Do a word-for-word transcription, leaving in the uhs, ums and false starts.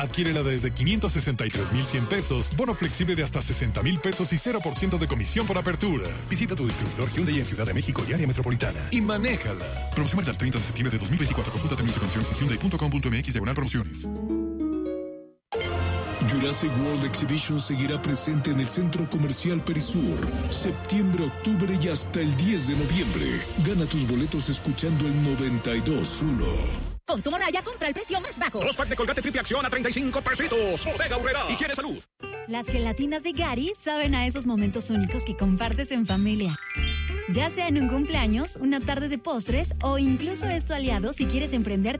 Adquiérela desde quinientos sesenta y tres mil cien pesos, bono flexible de hasta sesenta mil pesos y cero por ciento de comisión por apertura. Visita tu distribuidor Hyundai en Ciudad de México y área metropolitana y manéjala. Promoción válida el treinta de septiembre de dos mil veinticuatro. Consulta términos y condiciones en hyundai punto com punto m x diagonal promociones. Jurassic World Exhibition seguirá presente en el Centro Comercial Perisur, septiembre, octubre y hasta el diez de noviembre. Gana tus boletos escuchando el noventa y dos punto uno. Consumo Raya, compra el precio más bajo. Dos packs de Colgate Triple Acción a treinta y cinco pesitos. Bodega Aurrera. Higiene Salud. Las gelatinas de Gary saben a esos momentos únicos que compartes en familia. Ya sea en un cumpleaños, una tarde de postres o incluso es tu aliado si quieres emprender